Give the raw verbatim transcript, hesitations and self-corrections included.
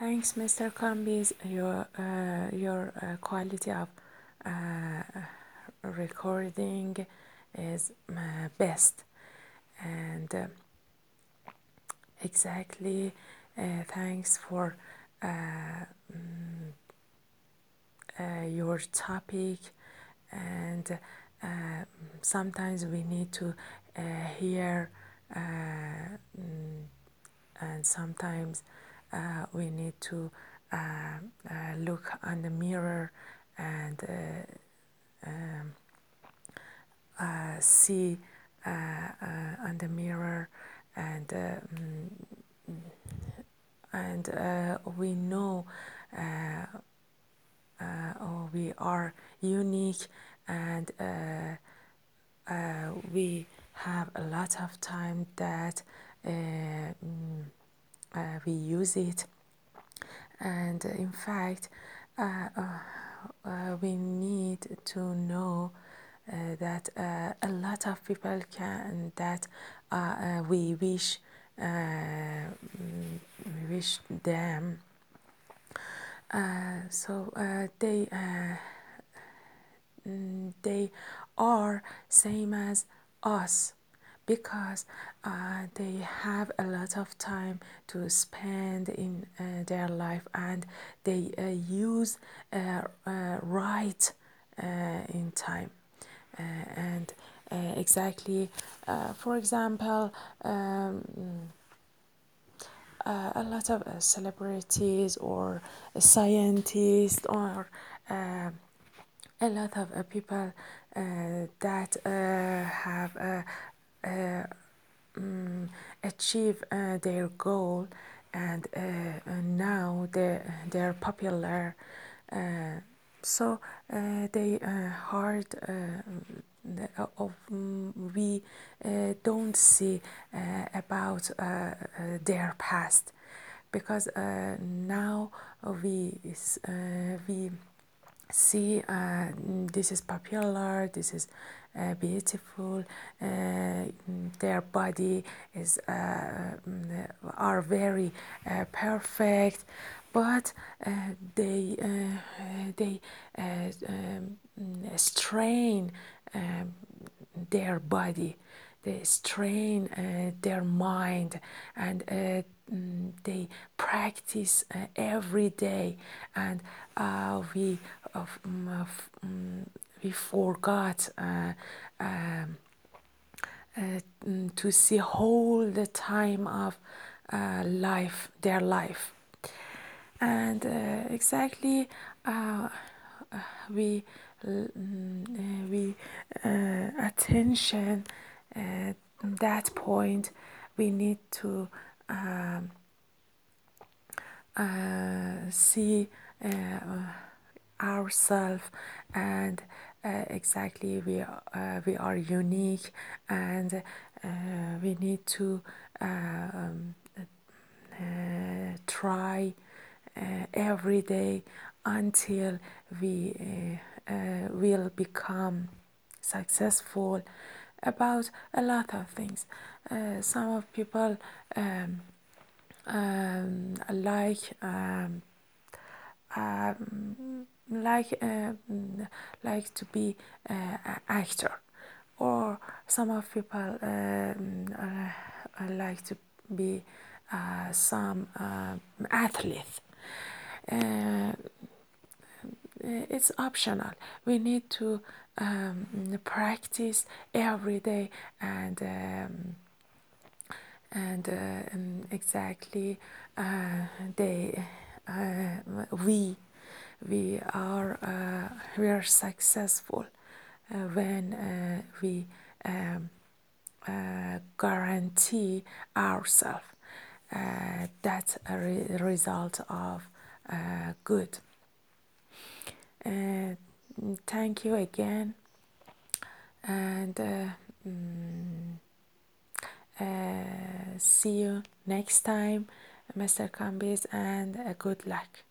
Thanks, mister Combis. Your uh, your uh, quality of uh, recording is uh, best, and uh, exactly. Uh, thanks for uh, mm, uh, your topic, and uh, sometimes we need to uh, hear, uh, mm, and sometimes uh, we need to uh, uh, look on the mirror and uh, um, uh, see uh, uh, on the mirror, and uh, mm, and uh, we know uh, uh, oh, we are unique, and uh, uh, we have a lot of time that uh, mm, uh, we use it, and uh, in fact uh, uh, uh, we need to know uh, that uh, a lot of people can that uh, uh, we wish uh, mm, we wish them uh, so uh, they uh, mm, they are same as us, because uh, they have a lot of time to spend in uh, their life, and they uh, use uh, uh, right uh, in time, uh, and uh, exactly uh, for example um, uh, a lot of uh, celebrities or scientists or uh, a lot of uh, people uh, that uh, have uh, uh, um, achieved uh, their goal, and uh, and now they they're popular, uh, so uh, they uh, hard uh, of um, we uh, don't see uh, about uh, uh, their past, because uh, now we uh, we see uh, this is popular, this is uh, beautiful, uh, their body is uh, are very uh, perfect, but uh, they uh, they uh, um, strain um, their body, they strain uh, their mind, and uh, mm, they practice uh, every day, and uh, we uh, mm, uh, mm, we forgot uh, um, uh, mm, to see whole the time of uh, life, their life, and uh, exactly uh, uh, we mm, uh, we uh, attention at that point we need to um, uh, see uh, ourselves, and uh, exactly we are, uh, we are unique, and uh, we need to uh, um, uh, try uh, every day until we uh, uh, will become successful about a lot of things. Uh, some of people um, um, like um, um, like uh, like to be uh, an actor, or some of people um, uh, like to be uh, some uh, athlete. Uh, it's optional. We need to um, practice every day, and um, and uh, um, exactly uh, they uh, we we are uh, we are successful uh, when uh, we um, uh, guarantee ourselves uh, that's a re- result of uh, good. Uh, Thank you again, and uh, mm, uh, see you next time, mister Combis, and uh, good luck.